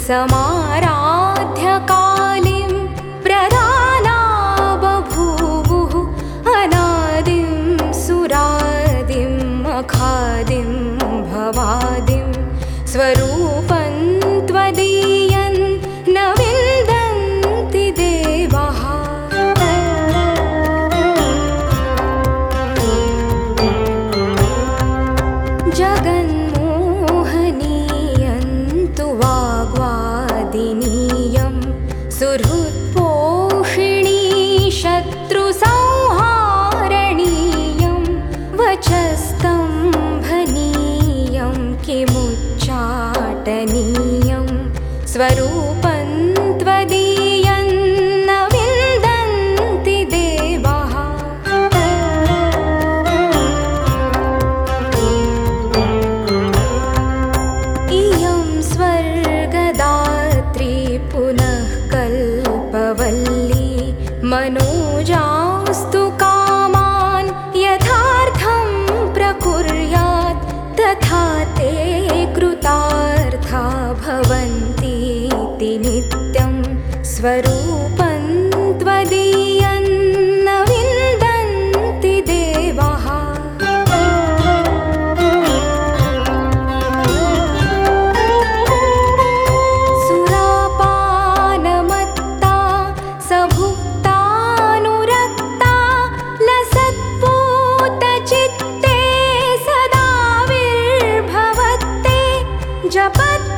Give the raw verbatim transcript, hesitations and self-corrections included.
समाराध्यकालिं प्रदाना बभूवुः अनादिं सुरादिं मखादिं भवादिं स्वरूपं त्वदीयं न विन्दन्ति देवाः। जगन्मोहनीयं तु वाग्वादिनीयं सुहृत्पोषिणी शत्रुसंहारणीयं वचस्तम्भनीयं किमुच्चाटनीयं स्वरूपं त्वदीयं न विन्दन्ति देवाः। इयं स्वर्गदात्री पुनः कल्पवल्ली मनोजास्तु कामान् यथार्थं प्रकुर्यात् तथा ते कृतार्था भवन्तीति नित्यं स्वरूपं त्वदीयं न विन्दन्ति देवाः। सुरापानमत्ता सभुक्तानुरक्ता लसत्पूतचित्ते सदा विर्भवत्ते जपत्